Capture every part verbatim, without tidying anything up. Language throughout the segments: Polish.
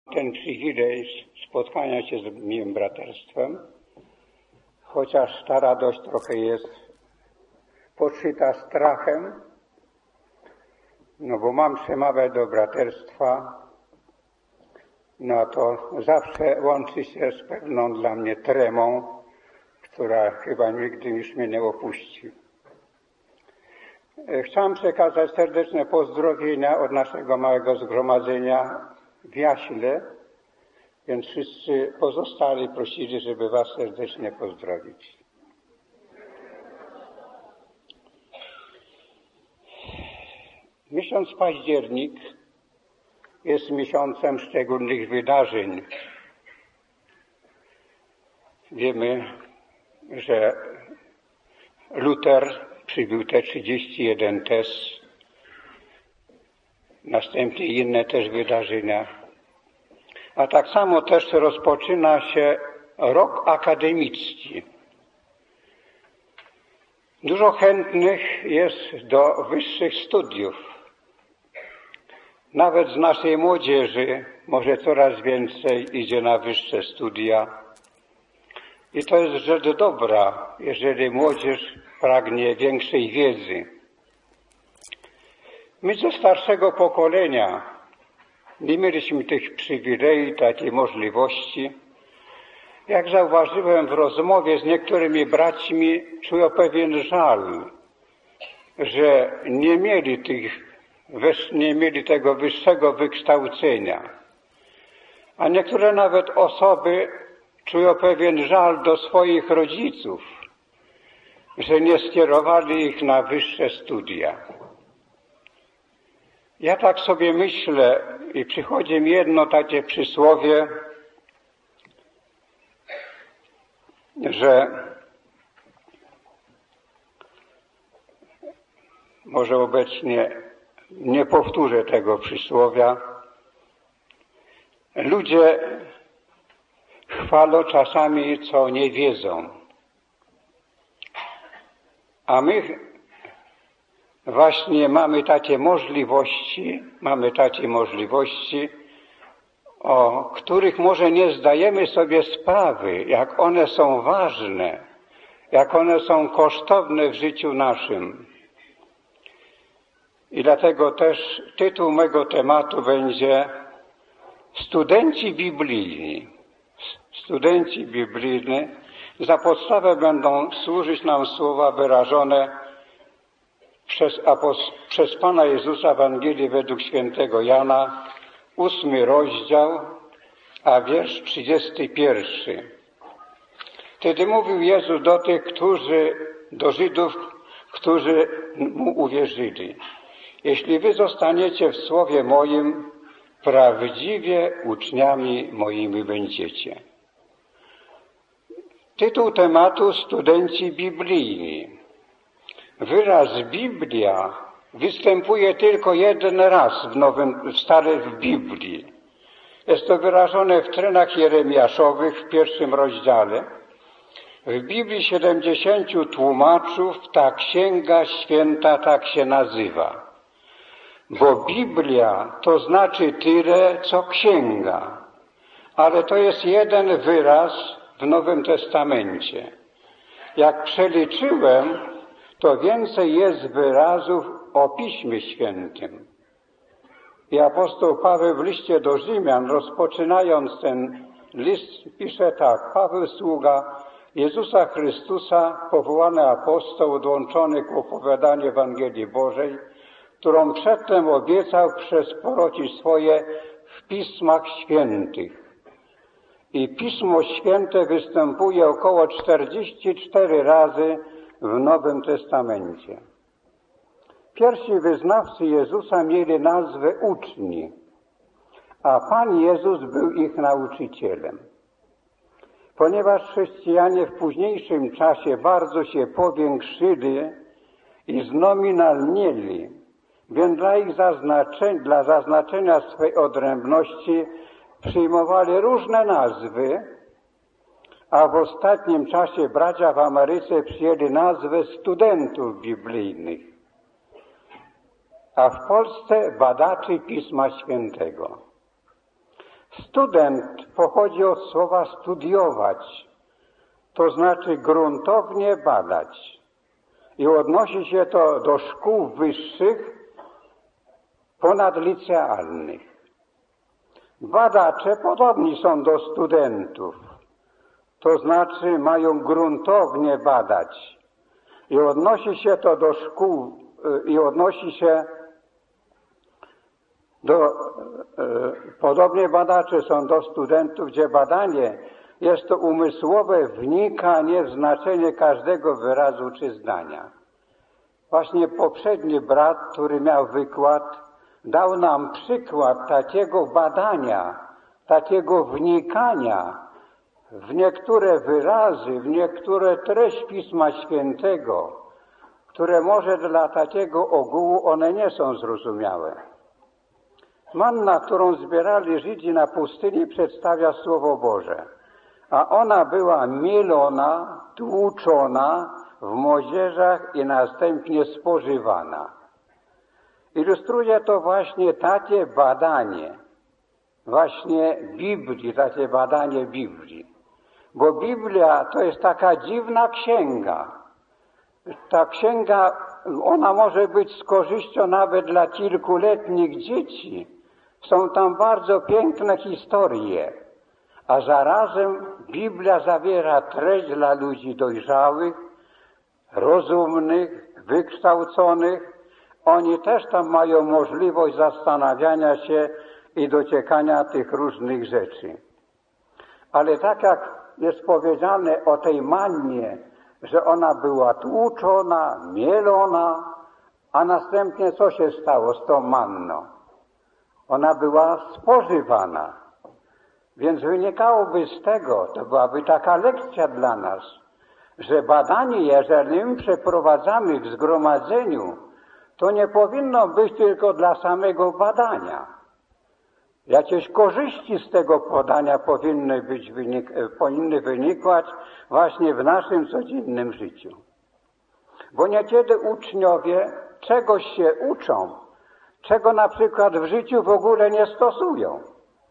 ten przywilej spotkania się z miłym braterstwem, chociaż ta radość trochę jest podszyta strachem, no bo mam przemawiać do braterstwa, no to zawsze łączy się z pewną dla mnie tremą, która chyba nigdy już mnie nie opuści. Chciałem przekazać serdeczne pozdrowienia od naszego małego zgromadzenia w Jaśle, więc wszyscy pozostali prosili, żeby was serdecznie pozdrowić. Miesiąc październik jest miesiącem szczególnych wydarzeń. Wiemy, że Luter przybył te trzydzieści jeden tez, następnie inne też wydarzenia. A tak samo też rozpoczyna się rok akademicki. Dużo chętnych jest do wyższych studiów. Nawet z naszej młodzieży może coraz więcej idzie na wyższe studia. I to jest rzecz dobra, jeżeli młodzież pragnie większej wiedzy. My ze starszego pokolenia nie mieliśmy tych przywilei, takiej możliwości. Jak zauważyłem w rozmowie z niektórymi braćmi, czuję pewien żal, że nie mieli, tych, nie mieli tego wyższego wykształcenia. A niektóre nawet osoby czują pewien żal do swoich rodziców, że nie skierowali ich na wyższe studia. Ja tak sobie myślę i przychodzi mi jedno takie przysłowie, że może obecnie nie powtórzę tego przysłowia. Ludzie chwalą czasami, co nie wiedzą. A my właśnie mamy takie możliwości, mamy takie możliwości, o których może nie zdajemy sobie sprawy, jak one są ważne, jak one są kosztowne w życiu naszym. I dlatego też tytuł mego tematu będzie Studenci biblijni. Studenci biblijni. Za podstawę będą służyć nam słowa wyrażone przez, przez Pana Jezusa w Ewangelii według świętego Jana, ósmy rozdział, a wiersz trzydziesty pierwszy. Wtedy mówił Jezus do tych, którzy, do Żydów, którzy Mu uwierzyli. Jeśli wy zostaniecie w słowie moim, prawdziwie uczniami moimi będziecie. Tytuł tematu Studenci biblijni. Wyraz Biblia występuje tylko jeden raz w Nowym, w Starej w Biblii. Jest to wyrażone w trenach jeremiaszowych w pierwszym rozdziale. W Biblii siedemdziesięciu tłumaczów ta księga święta tak się nazywa. Bo Biblia to znaczy tyle, co księga. Ale to jest jeden wyraz w Nowym Testamencie. Jak przeliczyłem, to więcej jest wyrazów o Piśmie Świętym. I apostoł Paweł w liście do Rzymian, rozpoczynając ten list, pisze tak: Paweł, sługa Jezusa Chrystusa, powołany apostoł, odłączony ku opowiadaniu Ewangelii Bożej, którą przedtem obiecał przez proroci swoje w Pismach Świętych. I Pismo Święte występuje około czterdzieści cztery razy w Nowym Testamencie. Pierwsi wyznawcy Jezusa mieli nazwę uczni, a Pan Jezus był ich nauczycielem. Ponieważ chrześcijanie w późniejszym czasie bardzo się powiększyli i znominalnieli, więc dla ich zaznaczenia, dla zaznaczenia swej odrębności przyjmowali różne nazwy, a w ostatnim czasie bracia w Ameryce przyjęli nazwę studentów biblijnych, a w Polsce badaczy Pisma Świętego. Student pochodzi od słowa studiować, to znaczy gruntownie badać. I odnosi się to do szkół wyższych ponadlicealnych. Badacze podobni są do studentów, to znaczy mają gruntownie badać. I odnosi się to do szkół, i odnosi się do, e, podobnie badacze są do studentów, gdzie badanie jest to umysłowe wnikanie w znaczenie każdego wyrazu czy zdania. Właśnie poprzedni brat, który miał wykład, dał nam przykład takiego badania, takiego wnikania w niektóre wyrazy, w niektóre treść Pisma Świętego, które może dla takiego ogółu one nie są zrozumiałe. Manna, którą zbierali Żydzi na pustyni, przedstawia Słowo Boże, a ona była mielona, tłuczona w moździerzach i następnie spożywana. Ilustruje to właśnie takie badanie, właśnie Biblii, takie badanie Biblii. Bo Biblia to jest taka dziwna księga. Ta księga, ona może być z korzyścią nawet dla kilkuletnich dzieci. Są tam bardzo piękne historie, a zarazem Biblia zawiera treść dla ludzi dojrzałych, rozumnych, wykształconych. Oni też tam mają możliwość zastanawiania się i dociekania tych różnych rzeczy. Ale tak jak jest powiedziane o tej mannie, że ona była tłuczona, mielona, a następnie co się stało z tą manną? Ona była spożywana. Więc wynikałoby z tego, to byłaby taka lekcja dla nas, że badanie, jeżeli my przeprowadzamy w zgromadzeniu, to nie powinno być tylko dla samego badania. Jakieś korzyści z tego podania powinny być, wynik, powinny wynikać właśnie w naszym codziennym życiu. Bo niekiedy uczniowie czegoś się uczą, czego na przykład w życiu w ogóle nie stosują.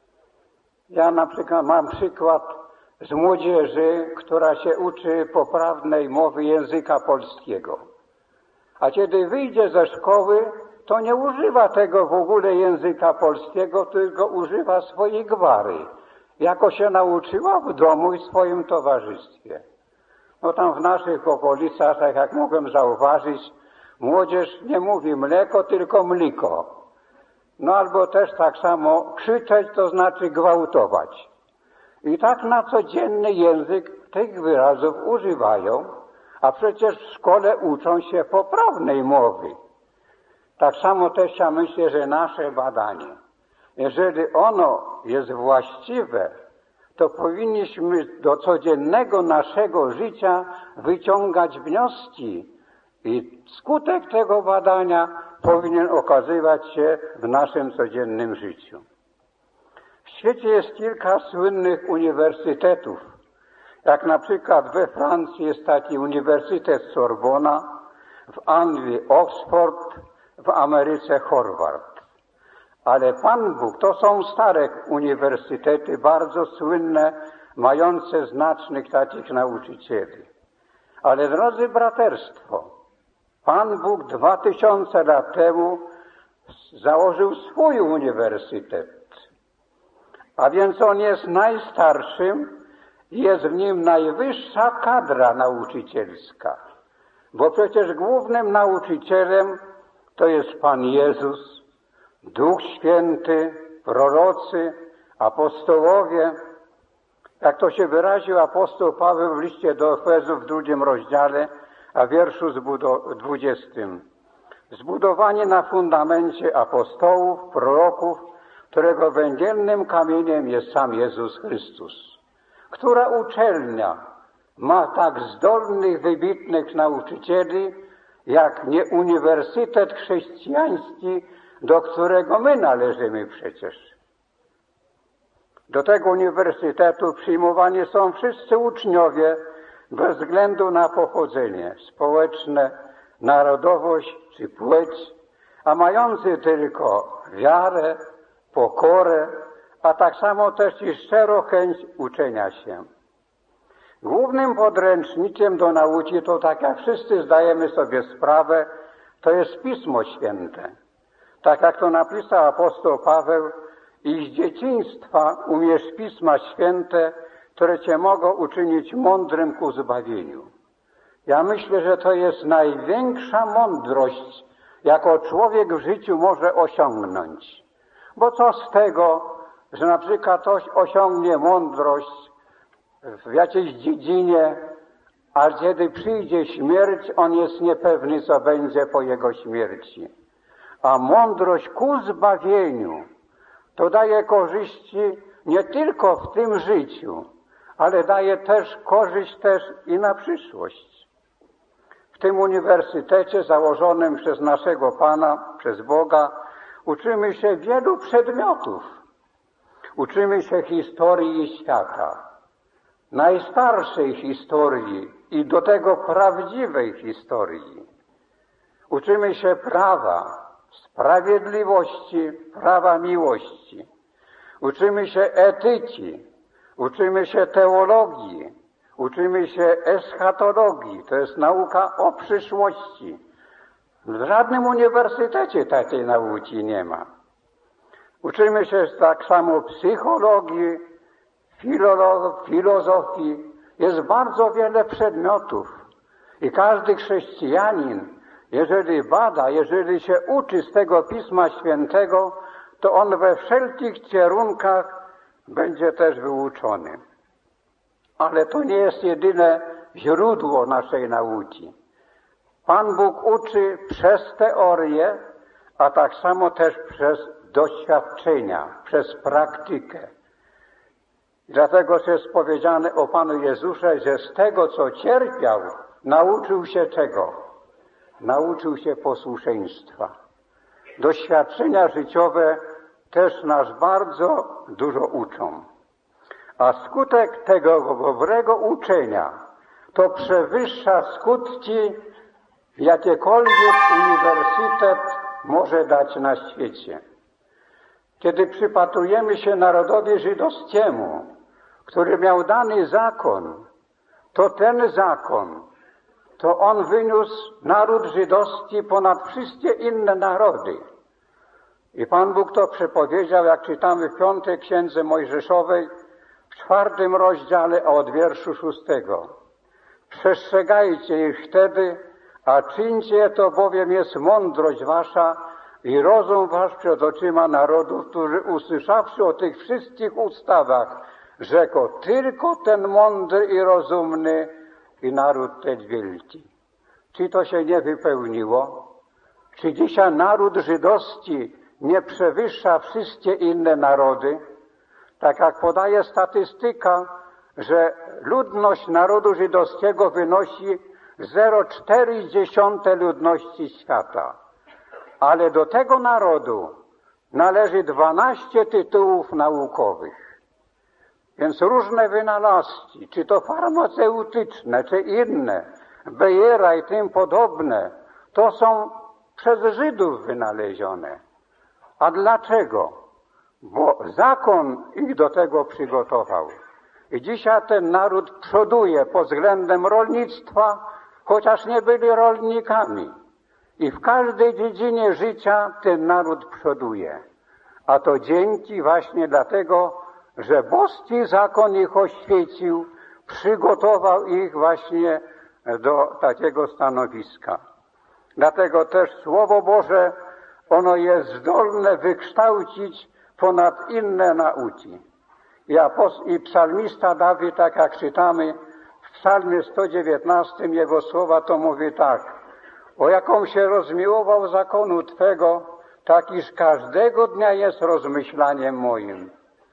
Ja na przykład mam przykład z młodzieży, która się uczy poprawnej mowy języka polskiego. A kiedy wyjdzie ze szkoły, to nie używa tego w ogóle języka polskiego, tylko używa swojej gwary, jako się nauczyła w domu i w swoim towarzystwie. No tam w naszych okolicach, tak jak mogłem zauważyć, młodzież nie mówi mleko, tylko mliko. No albo też tak samo krzyczeć, to znaczy gwałtować. I tak na codzienny język tych wyrazów używają, a przecież w szkole uczą się poprawnej mowy. Tak samo też ja myślę, że nasze badanie, jeżeli ono jest właściwe, to powinniśmy do codziennego naszego życia wyciągać wnioski i skutek tego badania powinien okazywać się w naszym codziennym życiu. W świecie jest kilka słynnych uniwersytetów. Jak na przykład we Francji jest taki Uniwersytet Sorbona, w Anglii Oxford, w Ameryce Harvard. Ale Pan Bóg, to są stare uniwersytety, bardzo słynne, mające znacznych takich nauczycieli. Ale drodzy braterstwo, Pan Bóg dwa tysiące lat temu założył swój uniwersytet. A więc on jest najstarszym i jest w nim najwyższa kadra nauczycielska. Bo przecież głównym nauczycielem to jest Pan Jezus, Duch Święty, prorocy, apostołowie. Jak to się wyraził apostoł Paweł w liście do Efezów w drugim rozdziale, a wierszu dwudziestym. Zbudowani na fundamencie apostołów, proroków, którego węgielnym kamieniem jest sam Jezus Chrystus. Która uczelnia ma tak zdolnych, wybitnych nauczycieli, jak nie Uniwersytet Chrześcijański, do którego my należymy przecież. Do tego uniwersytetu przyjmowani są wszyscy uczniowie bez względu na pochodzenie społeczne, narodowość czy płeć, a mający tylko wiarę, pokorę, a tak samo też i szczerą chęć uczenia się. Głównym podręcznikiem do nauki, to tak jak wszyscy zdajemy sobie sprawę, to jest Pismo Święte. Tak jak to napisał apostoł Paweł, i z dzieciństwa umiesz Pisma Święte, które cię mogą uczynić mądrym ku zbawieniu. Ja myślę, że to jest największa mądrość, jaką człowiek w życiu może osiągnąć. Bo co z tego, że na przykład ktoś osiągnie mądrość w jakiejś dziedzinie, a kiedy przyjdzie śmierć, on jest niepewny, co będzie po jego śmierci. A mądrość ku zbawieniu to daje korzyści nie tylko w tym życiu, ale daje też korzyść też i na przyszłość. W tym uniwersytecie założonym przez naszego Pana, przez Boga, uczymy się wielu przedmiotów. Uczymy się historii świata, najstarszej historii i do tego prawdziwej historii. Uczymy się prawa, sprawiedliwości, prawa miłości. Uczymy się etyki, uczymy się teologii, uczymy się eschatologii, to jest nauka o przyszłości. W żadnym uniwersytecie takiej nauki nie ma. Uczymy się tak samo psychologii, filozofii. Jest bardzo wiele przedmiotów i każdy chrześcijanin, jeżeli bada, jeżeli się uczy z tego Pisma Świętego, to on we wszelkich kierunkach będzie też wyuczony. Ale to nie jest jedyne źródło naszej nauki. Pan Bóg uczy przez teorię, a tak samo też przez doświadczenia, przez praktykę. Dlatego jest powiedziane o Panu Jezusie, że z tego, co cierpiał, nauczył się czego? Nauczył się posłuszeństwa. Doświadczenia życiowe też nas bardzo dużo uczą. A skutek tego dobrego uczenia to przewyższa skutki, jakiekolwiek uniwersytet może dać na świecie. Kiedy przypatrujemy się narodowi żydowskiemu, który miał dany zakon, to ten zakon, to on wyniósł naród żydowski ponad wszystkie inne narody. I Pan Bóg to przepowiedział, jak czytamy w piątej księdze Mojżeszowej, w czwartym rozdziale, a od wierszu szóstego. Przestrzegajcie ich wtedy, a czyńcie to, bowiem jest mądrość wasza i rozum wasz przed oczyma narodów, którzy usłyszawszy o tych wszystkich ustawach, rzekł, tylko ten mądry i rozumny i naród ten wielki. Czy to się nie wypełniło? Czy dzisiaj naród żydowski nie przewyższa wszystkie inne narody? Tak jak podaje statystyka, że ludność narodu żydowskiego wynosi zero przecinek cztery ludności świata. Ale do tego narodu należy dwanaście tytułów naukowych. Więc różne wynalazki, czy to farmaceutyczne, czy inne, Bejera i tym podobne, to są przez Żydów wynalezione. A dlaczego? Bo zakon ich do tego przygotował. I dzisiaj ten naród przoduje pod względem rolnictwa, chociaż nie byli rolnikami. I w każdej dziedzinie życia ten naród przoduje. A to dzięki właśnie dlatego, że boski zakon ich oświecił, przygotował ich właśnie do takiego stanowiska. Dlatego też Słowo Boże, ono jest zdolne wykształcić ponad inne nauki. I, apos- i psalmista Dawid, tak jak czytamy w psalmie sto dziewiętnastym, jego słowa to mówi tak: o jaką się rozmiłował zakonu Twego, tak iż każdego dnia jest rozmyślaniem moim.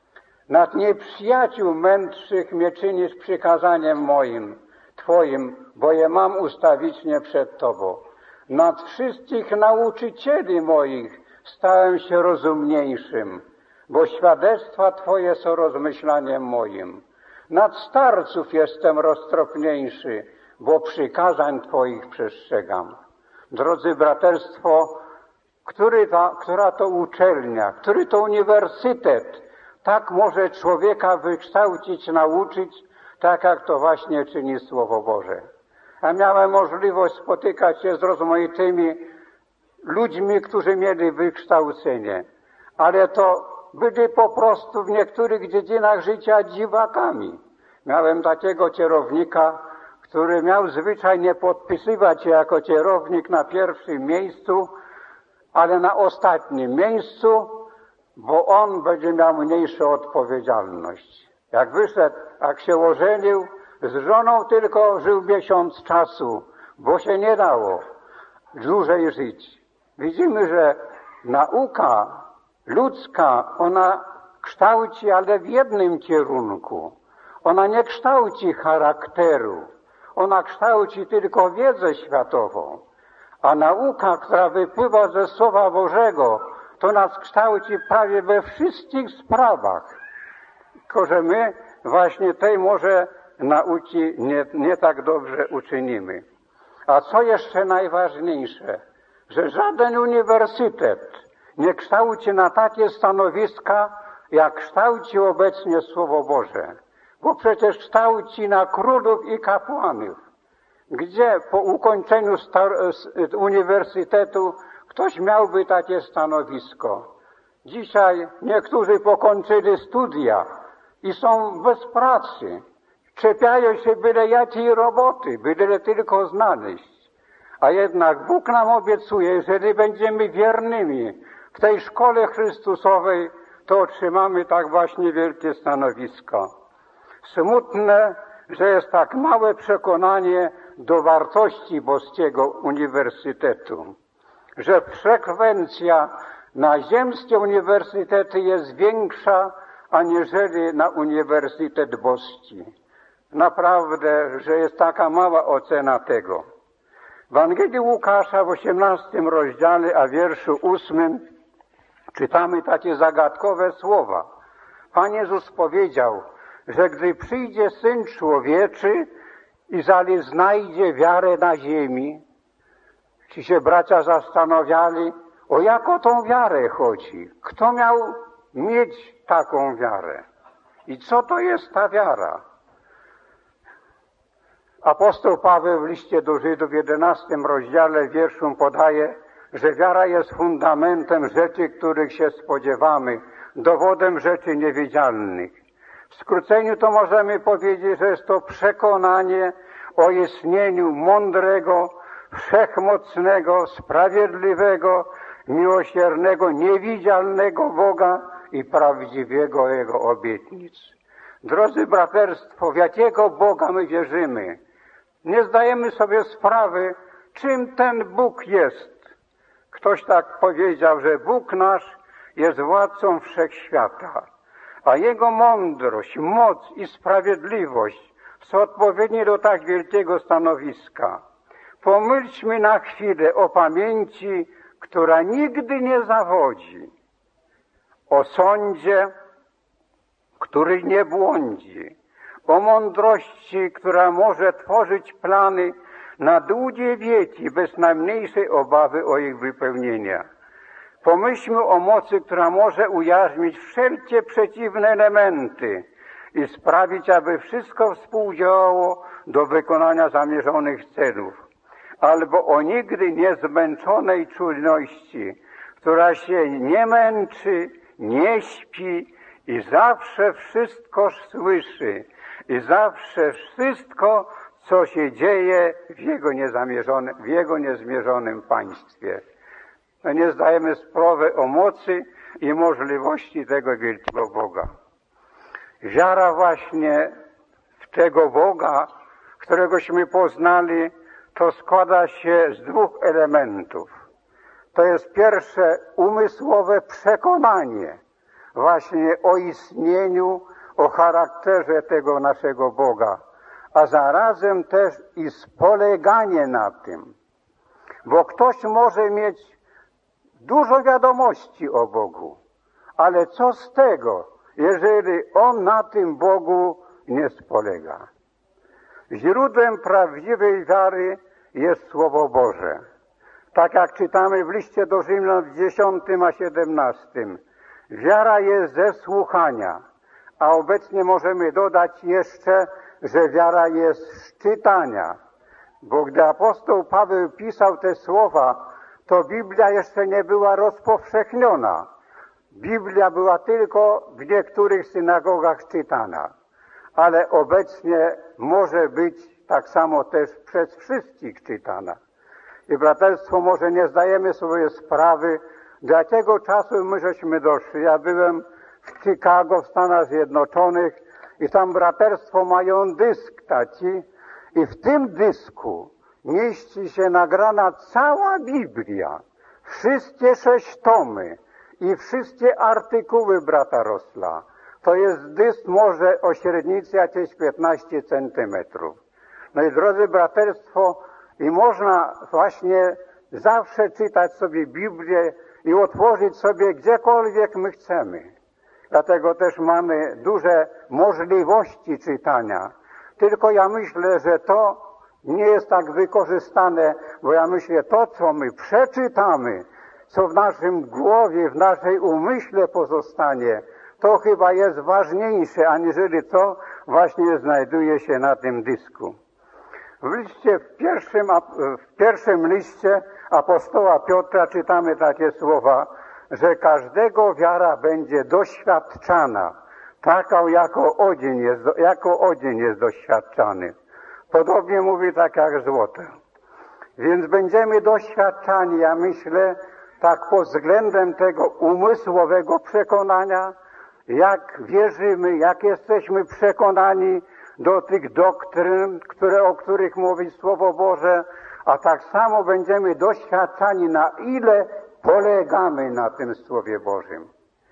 Nad nieprzyjaciół mędrszych mnie czynisz przykazaniem moim, Twoim, bo je mam ustawicznie przed Tobą. Nad wszystkich nauczycieli moich stałem się rozumniejszym, bo świadectwa Twoje są rozmyślaniem moim. Nad starców jestem roztropniejszy, bo przykazań Twoich przestrzegam. Drodzy braterstwo, który ta, która to uczelnia, który to uniwersytet tak może człowieka wykształcić, nauczyć, tak jak to właśnie czyni Słowo Boże. Ja miałem możliwość spotykać się z rozmaitymi ludźmi, którzy mieli wykształcenie, ale to byli po prostu w niektórych dziedzinach życia dziwakami. Miałem takiego kierownika, który miał zwyczaj nie podpisywać się jako kierownik na pierwszym miejscu, ale na ostatnim miejscu, bo on będzie miał mniejszą odpowiedzialność. Jak wyszedł, jak się ożenił, z żoną tylko żył miesiąc czasu, bo się nie dało dłużej żyć. Widzimy, że nauka ludzka, ona kształci, ale w jednym kierunku. Ona nie kształci charakteru. Ona kształci tylko wiedzę światową. A nauka, która wypływa ze Słowa Bożego, to nas kształci prawie we wszystkich sprawach. Tylko że my właśnie tej może nauki nie, nie tak dobrze uczynimy. A co jeszcze najważniejsze, że żaden uniwersytet nie kształci na takie stanowiska, jak kształci obecnie Słowo Boże. Bo przecież kształci na królów i kapłanów. Gdzie po ukończeniu uniwersytetu ktoś miałby takie stanowisko? Dzisiaj niektórzy pokończyli studia i są bez pracy. Czepiają się byle jakiej roboty, byle tylko znaleźć. A jednak Bóg nam obiecuje, jeżeli będziemy wiernymi w tej szkole Chrystusowej, to otrzymamy tak właśnie wielkie stanowisko. Smutne, że jest tak małe przekonanie do wartości boskiego uniwersytetu, że frekwencja na ziemskie uniwersytety jest większa, aniżeli na uniwersytet boski. Naprawdę, że jest taka mała ocena tego. W Ewangelii Łukasza w osiemnastym rozdziale, a wierszu ósmym czytamy takie zagadkowe słowa. Pan Jezus powiedział, że gdy przyjdzie Syn Człowieczy i zali znajdzie wiarę na ziemi, ci się bracia zastanawiali, o jaką tą wiarę chodzi? Kto miał mieć taką wiarę? I co to jest ta wiara? Apostoł Paweł w liście do Żydów w jedenastym rozdziale wierszom podaje, że wiara jest fundamentem rzeczy, których się spodziewamy, dowodem rzeczy niewidzialnych. W skróceniu to możemy powiedzieć, że jest to przekonanie o istnieniu mądrego, wszechmocnego, sprawiedliwego, miłosiernego, niewidzialnego Boga i prawdziwego Jego obietnic. Drodzy braterstwo, w jakiego Boga my wierzymy? Nie zdajemy sobie sprawy, czym ten Bóg jest. Ktoś tak powiedział, że Bóg nasz jest władcą wszechświata, a Jego mądrość, moc i sprawiedliwość są odpowiednie do tak wielkiego stanowiska. Pomyślmy na chwilę o pamięci, która nigdy nie zawodzi, o sądzie, który nie błądzi, o mądrości, która może tworzyć plany na długie wieki bez najmniejszej obawy o ich wypełnienia. Pomyślmy o mocy, która może ujarzmić wszelkie przeciwne elementy i sprawić, aby wszystko współdziałało do wykonania zamierzonych celów. Albo o nigdy niezmęczonej czujności, która się nie męczy, nie śpi i zawsze wszystko słyszy i zawsze wszystko, co się dzieje w Jego niezamierzonym, w Jego niezmierzonym państwie. No nie zdajemy sprawy o mocy i możliwości tego wielkiego Boga. Wiara właśnie w tego Boga, któregośmy poznali, to składa się z dwóch elementów. To jest pierwsze umysłowe przekonanie właśnie o istnieniu, o charakterze tego naszego Boga, a zarazem też i spoleganie na tym. Bo ktoś może mieć dużo wiadomości o Bogu, ale co z tego, jeżeli on na tym Bogu nie spolega? Źródłem prawdziwej wiary jest Słowo Boże. Tak jak czytamy w liście do Rzymian w dziesiątym a siedemnastym Wiara jest ze słuchania, a obecnie możemy dodać jeszcze, że wiara jest z czytania. Bo gdy apostoł Paweł pisał te słowa, to Biblia jeszcze nie była rozpowszechniona. Biblia była tylko w niektórych synagogach czytana, ale obecnie może być tak samo też przez wszystkich czytana. I braterstwo, może nie zdajemy sobie sprawy, do jakiego czasu my żeśmy doszli. Ja byłem w Chicago w Stanach Zjednoczonych i tam braterstwo mają dysk taki i w tym dysku mieści się nagrana cała Biblia, wszystkie sześć tomy i wszystkie artykuły brata Rosla. To jest dysk może o średnicy jakieś piętnaście centymetrów. No i drodzy braterstwo, i można właśnie zawsze czytać sobie Biblię i otworzyć sobie gdziekolwiek my chcemy. Dlatego też mamy duże możliwości czytania. Tylko ja myślę, że to nie jest tak wykorzystane, bo ja myślę, to co my przeczytamy, co w naszym głowie, w naszej umyśle pozostanie, to chyba jest ważniejsze, aniżeli co właśnie znajduje się na tym dysku. W liście, w pierwszym, w pierwszym liście apostoła Piotra czytamy takie słowa, że każdego wiara będzie doświadczana, taką jako odzień jest, jako odzień jest doświadczany. Podobnie mówi tak jak złoto. Więc będziemy doświadczani, ja myślę, tak pod względem tego umysłowego przekonania, jak wierzymy, jak jesteśmy przekonani do tych doktryn, które, o których mówi Słowo Boże, a tak samo będziemy doświadczani, na ile polegamy na tym Słowie Bożym.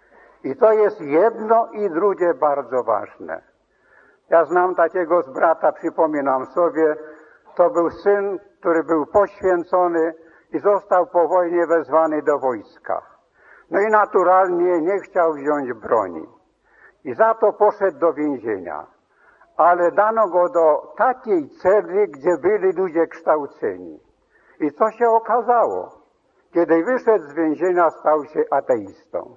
I to jest jedno i drugie bardzo ważne. Ja znam takiego z brata, przypominam sobie, to był syn, który był poświęcony i został po wojnie wezwany do wojska. No i naturalnie nie chciał wziąć broni. I za to poszedł do więzienia. Ale dano go do takiej celi, gdzie byli ludzie kształceni. I co się okazało? Kiedy wyszedł z więzienia, stał się ateistą.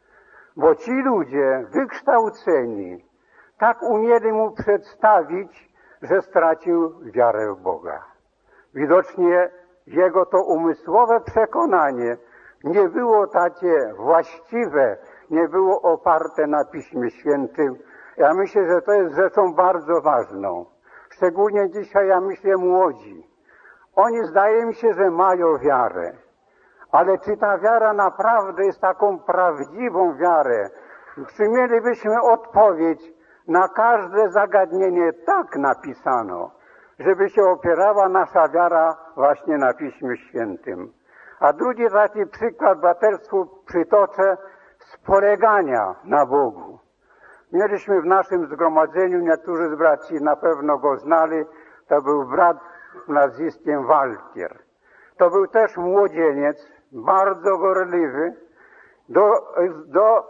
Bo ci ludzie wykształceni tak umieli mu przedstawić, że stracił wiarę w Boga. Widocznie jego to umysłowe przekonanie nie było takie właściwe, nie było oparte na Piśmie Świętym. Ja myślę, że to jest rzeczą bardzo ważną. Szczególnie dzisiaj, ja myślę, młodzi. Oni zdaje mi się, że mają wiarę. Ale czy ta wiara naprawdę jest taką prawdziwą wiarę? Czy mielibyśmy odpowiedź na każde zagadnienie tak napisano, żeby się opierała nasza wiara właśnie na Piśmie Świętym? A drugi taki przykład braterstwu przytoczę z polegania na Bogu. Mieliśmy w naszym zgromadzeniu, niektórzy z braci na pewno go znali, to był brat nazwiskiem Walkier. To był też młodzieniec, bardzo gorliwy. Do, do,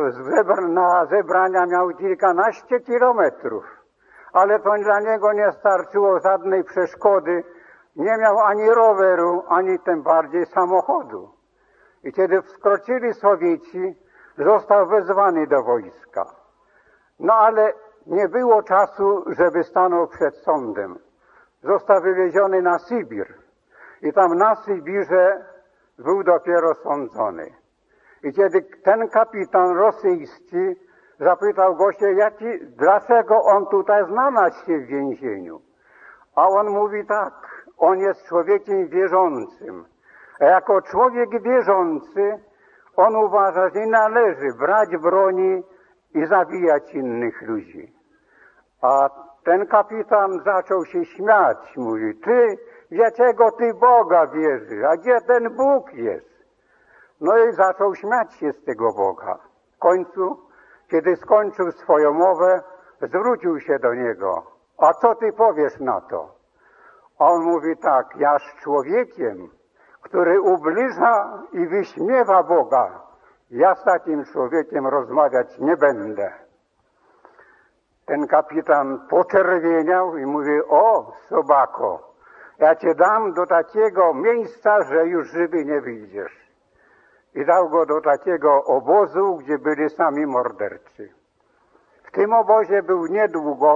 na zebrania miał kilkanaście kilometrów, ale to dla niego nie starczyło żadnej przeszkody. Nie miał ani roweru, ani tym bardziej samochodu. I kiedy wkroczyli Sowieci, został wezwany do wojska. No ale nie było czasu, żeby stanął przed sądem. Został wywieziony na Sybir. I tam na Sybirze był dopiero sądzony. I kiedy ten kapitan rosyjski zapytał go się, jaki, dlaczego on tutaj znalazł się w więzieniu. A on mówi tak, on jest człowiekiem wierzącym. A jako człowiek wierzący, on uważa, że nie należy brać broni i zabijać innych ludzi. A ten kapitan zaczął się śmiać, mówi, ty, jakiego ty Boga wierzysz, a gdzie ten Bóg jest? No i zaczął śmiać się z tego Boga. W końcu, kiedy skończył swoją mowę, zwrócił się do niego. A co ty powiesz na to? A on mówi tak, ja z człowiekiem, który ubliża i wyśmiewa Boga, ja z takim człowiekiem rozmawiać nie będę. Ten kapitan poczerwieniał i mówi, o, sobako, ja cię dam do takiego miejsca, że już żywy nie wyjdziesz. i dał go do takiego obozu, gdzie byli sami mordercy. W tym obozie był niedługo,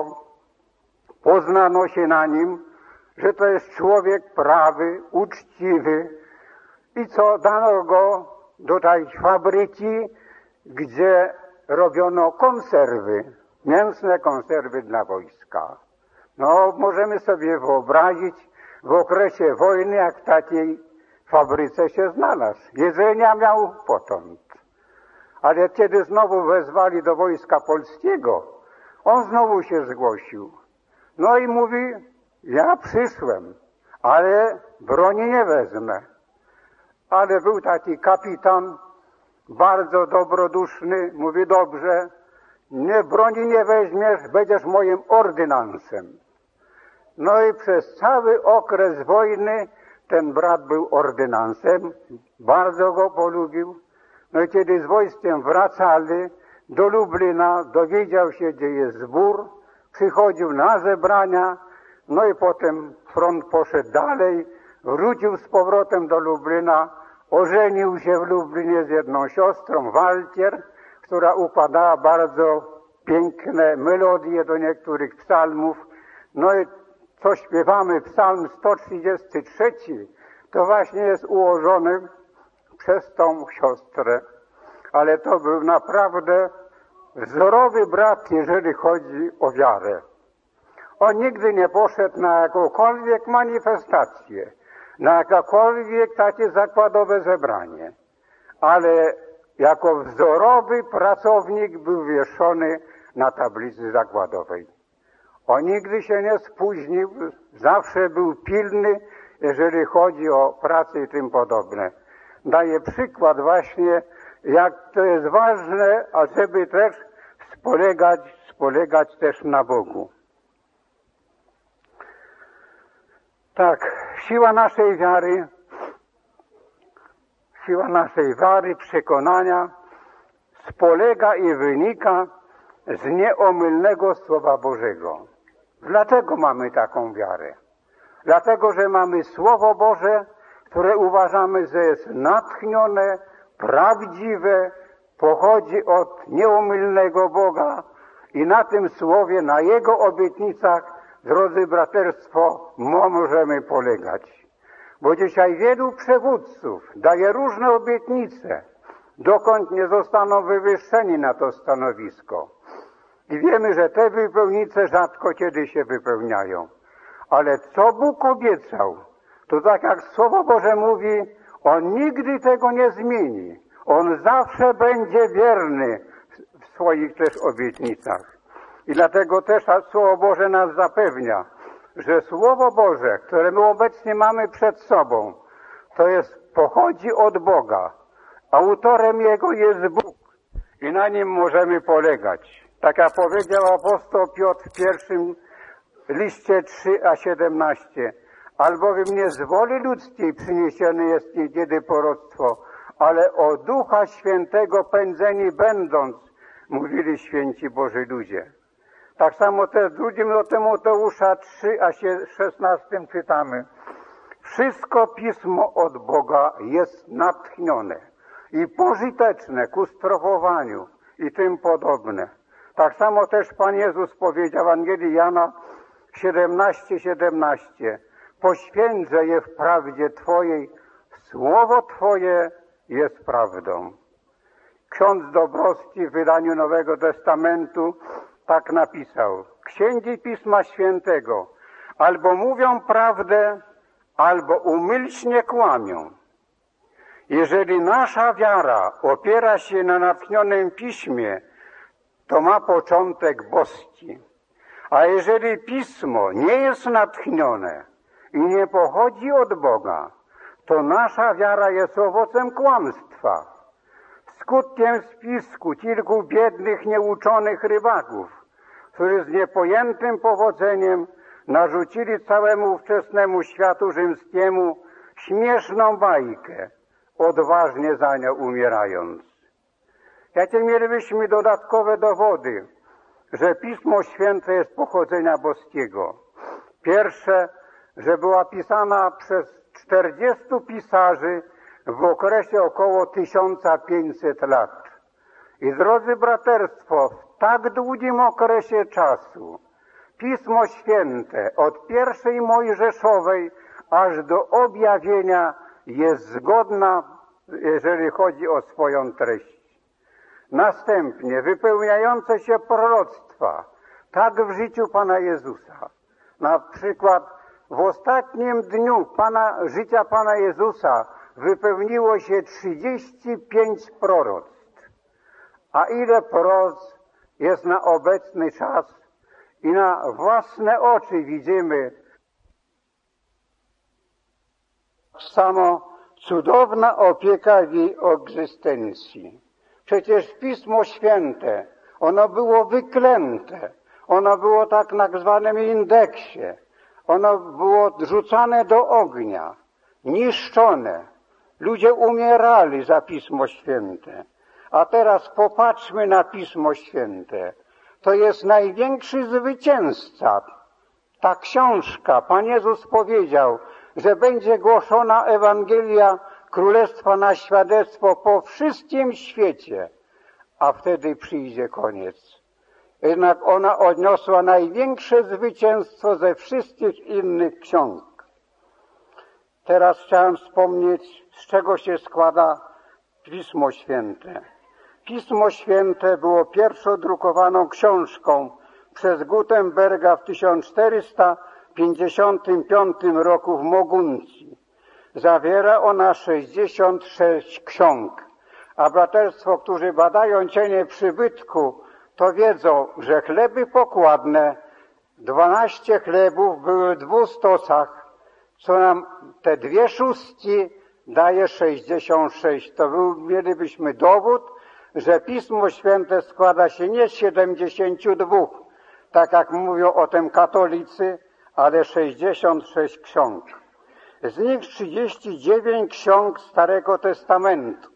poznano się na nim, że to jest człowiek prawy, uczciwy i co dano go do tej fabryki, gdzie robiono konserwy, mięsne konserwy dla wojska. No, możemy sobie wyobrazić w okresie wojny, jak w takiej fabryce się znalazł. Jedzenia miał potąd. Ale kiedy znowu wezwali do wojska polskiego, on znowu się zgłosił. No i mówi, ja przyszłem, ale broni nie wezmę. Ale był taki kapitan, bardzo dobroduszny, mówi, dobrze, nie, broni nie weźmiesz, będziesz moim ordynansem. No i przez cały okres wojny ten brat był ordynansem, bardzo go polubił. No i kiedy z wojskiem wracali do Lublina, dowiedział się, gdzie jest zbór, przychodził na zebrania, no i potem front poszedł dalej, wrócił z powrotem do Lublina, ożenił się w Lublinie z jedną siostrą, Waltier, która układała bardzo piękne melodie do niektórych psalmów. No i co śpiewamy, psalm sto trzydziesty trzeci, to właśnie jest ułożony przez tą siostrę. Ale to był naprawdę wzorowy brat, jeżeli chodzi o wiarę. On nigdy nie poszedł na jakąkolwiek manifestację, na jakiekolwiek takie zakładowe zebranie, ale jako wzorowy pracownik był wieszony na tablicy zakładowej. On nigdy się nie spóźnił, zawsze był pilny, jeżeli chodzi o pracę i tym podobne. Daje przykład właśnie, jak to jest ważne, ażeby też spolegać, spolegać też na Bogu. Tak, siła naszej wiary, siła naszej wiary, przekonania spolega i wynika z nieomylnego Słowa Bożego. Dlaczego mamy taką wiarę? Dlatego, że mamy Słowo Boże, które uważamy, że jest natchnione, prawdziwe, pochodzi od nieomylnego Boga i na tym Słowie, na Jego obietnicach, drodzy braterstwo, możemy polegać. Bo dzisiaj wielu przywódców daje różne obietnice, dokąd nie zostaną wywyższeni na to stanowisko. I wiemy, że te wypełnice rzadko kiedy się wypełniają. Ale co Bóg obiecał, to tak jak Słowo Boże mówi, On nigdy tego nie zmieni. On zawsze będzie wierny w swoich też obietnicach. I dlatego też Słowo Boże nas zapewnia, że Słowo Boże, które my obecnie mamy przed sobą, to jest, pochodzi od Boga. Autorem Jego jest Bóg i na Nim możemy polegać. Tak jak powiedział apostoł Piotr w pierwszym liście trzy a siedemnaście. Albowiem nie z woli ludzkiej przyniesione jest niekiedy proroctwo, ale o Ducha Świętego pędzeni będąc, mówili święci Boży ludzie. Tak samo też w drugim do Tymoteusza trzy a szesnaście czytamy. Wszystko Pismo od Boga jest natchnione i pożyteczne ku strofowaniu i tym podobne. Tak samo też Pan Jezus powiedział w Ewangelii Jana siedemnaście siedemnaście. Poświęcę je w prawdzie Twojej, Słowo Twoje jest prawdą. Ksiądz Dobrowski w wydaniu Nowego Testamentu tak napisał. Księgi Pisma Świętego albo mówią prawdę, albo umyślnie kłamią. Jeżeli nasza wiara opiera się na natchnionym Piśmie, to ma początek boski. A jeżeli Pismo nie jest natchnione i nie pochodzi od Boga, to nasza wiara jest owocem kłamstwa. Skutkiem spisku kilku biednych, nieuczonych rybaków, którzy z niepojętym powodzeniem narzucili całemu ówczesnemu światu rzymskiemu śmieszną bajkę, odważnie za nią umierając. Jakie mielibyśmy dodatkowe dowody, że Pismo Święte jest pochodzenia boskiego? Pierwsze, że była pisana przez czterdziestu pisarzy, w okresie około tysiąc pięćset lat. I drodzy braterstwo, w tak długim okresie czasu Pismo Święte od pierwszej Mojżeszowej aż do objawienia jest zgodna, jeżeli chodzi o swoją treść. Następnie wypełniające się proroctwa, tak w życiu Pana Jezusa. Na przykład w ostatnim dniu Pana, życia Pana Jezusa wypełniło się trzydzieści pięć proroctw. A ile proroctw jest na obecny czas i na własne oczy widzimy. Samo cudowna opieka w jej egzystencji. Przecież Pismo Święte, ono było wyklęte, ono było tak na zwanym indeksie, ono było rzucane do ognia, niszczone. Ludzie umierali za Pismo Święte. A teraz popatrzmy na Pismo Święte. To jest największy zwycięzca. Ta książka, Pan Jezus powiedział, że będzie głoszona Ewangelia Królestwa na świadectwo po wszystkim świecie, a wtedy przyjdzie koniec. Jednak ona odniosła największe zwycięstwo ze wszystkich innych ksiąg. Teraz chciałem wspomnieć, z czego się składa Pismo Święte. Pismo Święte było pierwszodrukowaną książką przez Gutenberga w tysiąc czterysta pięćdziesiątym piątym roku w Moguncji. Zawiera ona sześćdziesiąt sześć ksiąg, a braterstwo, którzy badają cienie przybytku, to wiedzą, że chleby pokładne, dwanaście chlebów były w dwóch stosach, co nam te dwie szóstki daje sześćdziesiąt sześć. To był, mielibyśmy dowód, że Pismo Święte składa się nie z siedemdziesięciu dwóch, tak jak mówią o tym katolicy, ale sześćdziesiąt sześć ksiąg. Z nich trzydzieści dziewięć ksiąg Starego Testamentu,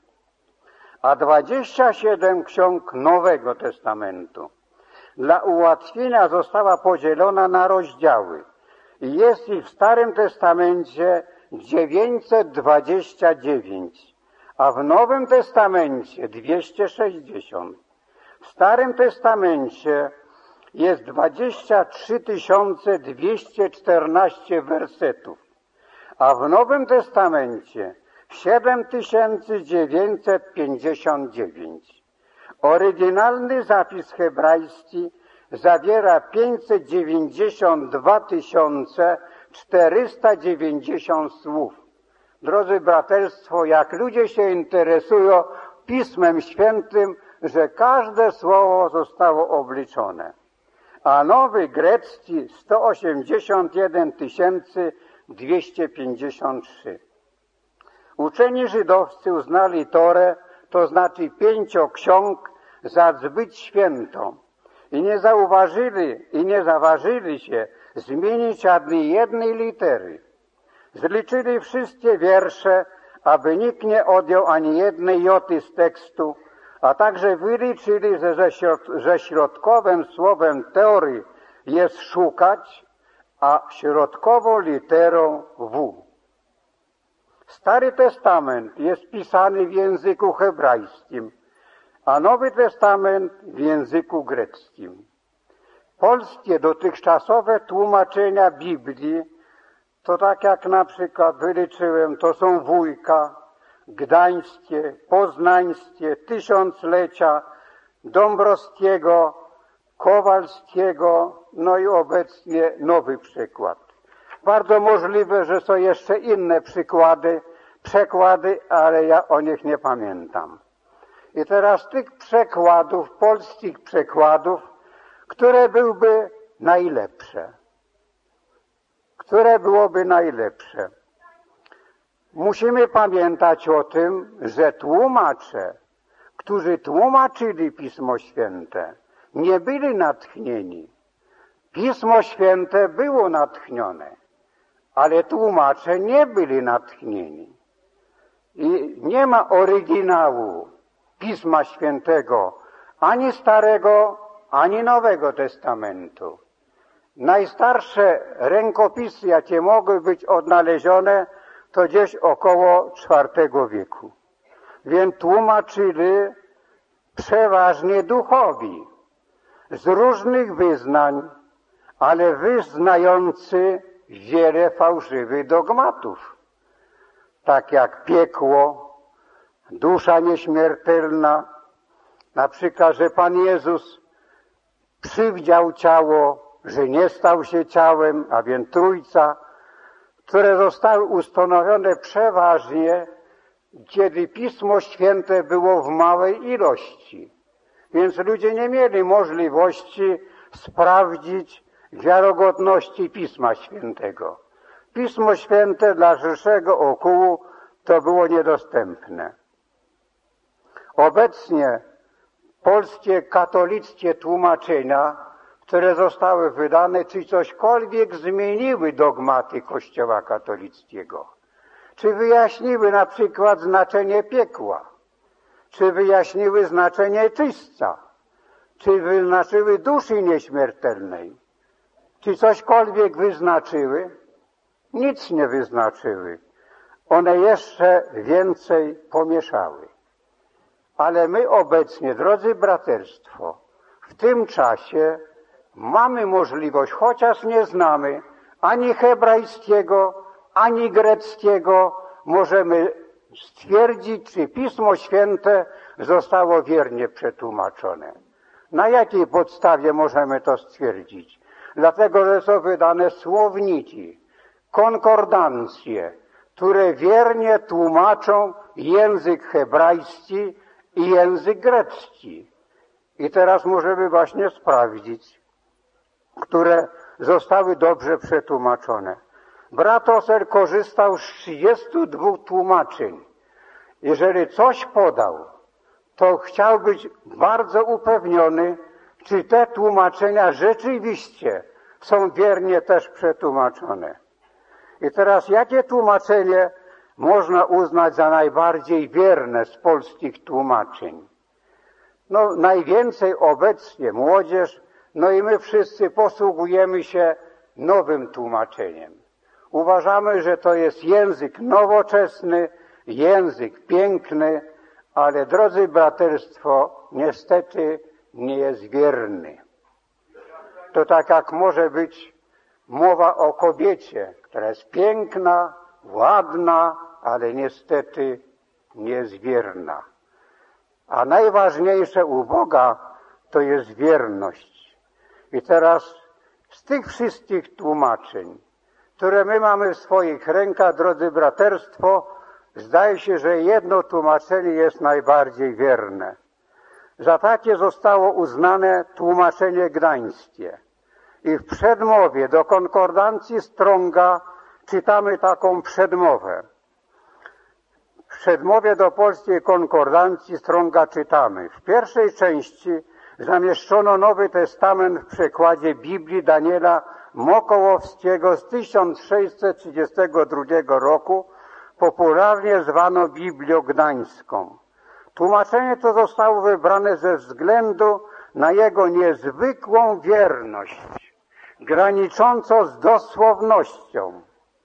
a dwadzieścia siedem ksiąg Nowego Testamentu. Dla ułatwienia została podzielona na rozdziały. I jest ich w Starym Testamencie dziewięćset dwadzieścia dziewięć, a w Nowym Testamencie dwieście sześćdziesiąt. W Starym Testamencie jest dwadzieścia trzy tysiące dwieście czternaście wersetów, a w Nowym Testamencie siedem tysięcy dziewięćset pięćdziesiąt dziewięć. Oryginalny zapis hebrajski zawiera pięćset dziewięćdziesiąt dwa tysiące czterysta dziewięćdziesiąt słów. Drodzy braterstwo, jak ludzie się interesują Pismem Świętym, że każde słowo zostało obliczone. A nowy grecki sto osiemdziesiąt jeden tysięcy dwieście pięćdziesiąt trzy. Uczeni żydowscy uznali Torę, to znaczy pięcioksiąg, za zbyt świętą i nie zauważyli i nie zaważyli się zmienić ani jednej litery. Zliczyli wszystkie wiersze, aby nikt nie odjął ani jednej joty z tekstu, a także wyliczyli, że, że środkowym słowem teorii jest szukać, a środkową literą W. Stary Testament jest pisany w języku hebrajskim, a Nowy Testament w języku greckim. Polskie dotychczasowe tłumaczenia Biblii, to tak jak na przykład wyliczyłem, to są Wójka, Gdańskie, Poznańskie, Tysiąclecia, Dąbrowskiego, Kowalskiego, no i obecnie nowy przykład. Bardzo możliwe, że są jeszcze inne przykłady, przekłady, ale ja o nich nie pamiętam. I teraz tych przekładów, polskich przekładów, które byłyby najlepsze. Które byłoby najlepsze. Musimy pamiętać o tym, że tłumacze, którzy tłumaczyli Pismo Święte, nie byli natchnieni. Pismo Święte było natchnione, ale tłumacze nie byli natchnieni. I nie ma oryginału Pisma Świętego, ani Starego, ani Nowego Testamentu. Najstarsze rękopisy, jakie mogły być odnalezione, to gdzieś około czwartego wieku. Więc tłumaczyli przeważnie duchowi z różnych wyznań, ale wyznający wiele fałszywych dogmatów, tak jak piekło, dusza nieśmiertelna, na przykład, że Pan Jezus przywdział ciało, że nie stał się ciałem, a więc Trójca, które zostały ustanowione przeważnie, kiedy Pismo Święte było w małej ilości. Więc ludzie nie mieli możliwości sprawdzić wiarygodności Pisma Świętego. Pismo Święte dla szerszego ogółu to było niedostępne. Obecnie polskie katolickie tłumaczenia, które zostały wydane, czy cośkolwiek zmieniły dogmaty Kościoła katolickiego, czy wyjaśniły na przykład znaczenie piekła, czy wyjaśniły znaczenie czyśćca, czy wyznaczyły duszy nieśmiertelnej, czy cośkolwiek wyznaczyły? Nic nie wyznaczyły. One jeszcze więcej pomieszały. Ale my obecnie, drodzy braterstwo, w tym czasie mamy możliwość, chociaż nie znamy ani hebrajskiego, ani greckiego, możemy stwierdzić, czy Pismo Święte zostało wiernie przetłumaczone. Na jakiej podstawie możemy to stwierdzić? Dlatego, że są wydane słowniki, konkordancje, które wiernie tłumaczą język hebrajski i język grecki. I teraz możemy właśnie sprawdzić, które zostały dobrze przetłumaczone. Brat Oser korzystał z trzydziestu dwóch tłumaczeń. Jeżeli coś podał, to chciał być bardzo upewniony, czy te tłumaczenia rzeczywiście są wiernie też przetłumaczone. I teraz jakie tłumaczenie można uznać za najbardziej wierne z polskich tłumaczeń? No najwięcej obecnie młodzież, no i my wszyscy posługujemy się nowym tłumaczeniem. Uważamy, że to jest język nowoczesny, język piękny, ale drodzy braterstwo, niestety nie jest wierny. To tak jak może być mowa o kobiecie, która jest piękna, ładna, ale niestety nie jest wierna. A najważniejsze u Boga to jest wierność. I teraz z tych wszystkich tłumaczeń, które my mamy w swoich rękach, drodzy braterstwo, zdaje się, że jedno tłumaczenie jest najbardziej wierne. Za takie zostało uznane tłumaczenie gdańskie. I w przedmowie do konkordancji Stronga czytamy taką przedmowę. W przedmowie do polskiej konkordancji Stronga czytamy: w pierwszej części zamieszczono Nowy Testament w przekładzie Biblii Daniela Mokołowskiego z tysiąc sześćset trzydziestego drugiego roku, popularnie zwano Biblią Gdańską. Tłumaczenie to zostało wybrane ze względu na jego niezwykłą wierność, graniczącą z dosłownością.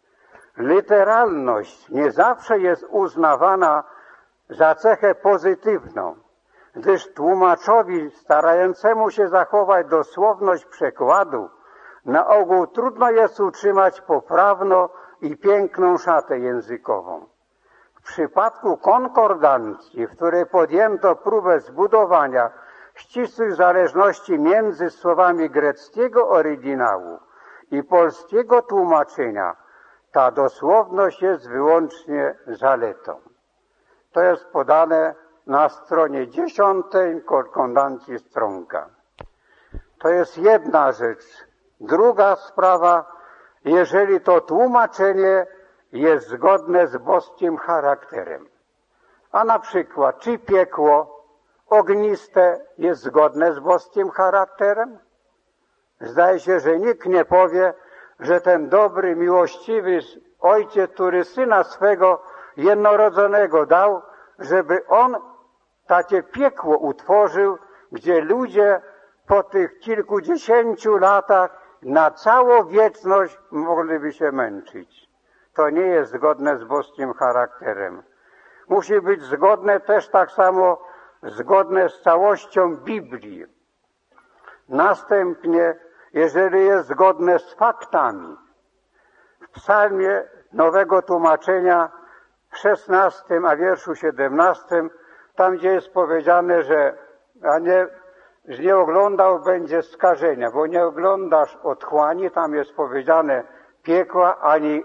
Literalność nie zawsze jest uznawana za cechę pozytywną, gdyż tłumaczowi starającemu się zachować dosłowność przekładu na ogół trudno jest utrzymać poprawną i piękną szatę językową. W przypadku konkordancji, w której podjęto próbę zbudowania ścisłych zależności między słowami greckiego oryginału i polskiego tłumaczenia, ta dosłowność jest wyłącznie zaletą. To jest podane na stronie dziesiątej konkordancji Stronga. To jest jedna rzecz. Druga sprawa, jeżeli to tłumaczenie jest zgodne z boskim charakterem. A na przykład, czy piekło ogniste jest zgodne z boskim charakterem? Zdaje się, że nikt nie powie, że ten dobry, miłościwy ojciec, który syna swego jednorodzonego dał, żeby on takie piekło utworzył, gdzie ludzie po tych kilkudziesięciu latach na całą wieczność mogliby się męczyć. to nie jest zgodne z boskim charakterem. Musi być zgodne też tak samo, zgodne z całością Biblii. Następnie, jeżeli jest zgodne z faktami, w psalmie Nowego Tłumaczenia w szesnastym, a wierszu siedemnastym, tam gdzie jest powiedziane, że a nie, że nie oglądał będzie skażenia, bo nie oglądasz otchłani, tam jest powiedziane piekła, ani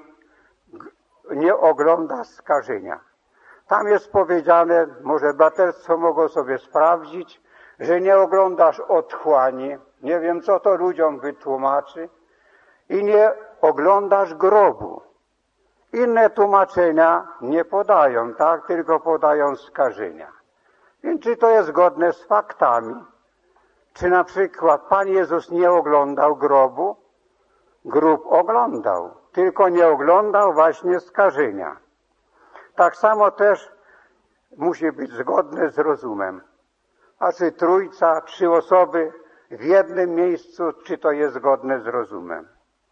nie oglądasz skażenia. Tam jest powiedziane, może braterstwo mogą sobie sprawdzić, że nie oglądasz otchłani, nie wiem co to ludziom wytłumaczy, i nie oglądasz grobu. Inne tłumaczenia nie podają, tak, tylko podają skażenia. Więc czy to jest zgodne z faktami? Czy na przykład Pan Jezus nie oglądał grobu? Grób oglądał, tylko nie oglądał właśnie skażenia. Tak samo też musi być zgodne z rozumem. A czy trójca, trzy osoby w jednym miejscu, czy to jest zgodne z rozumem?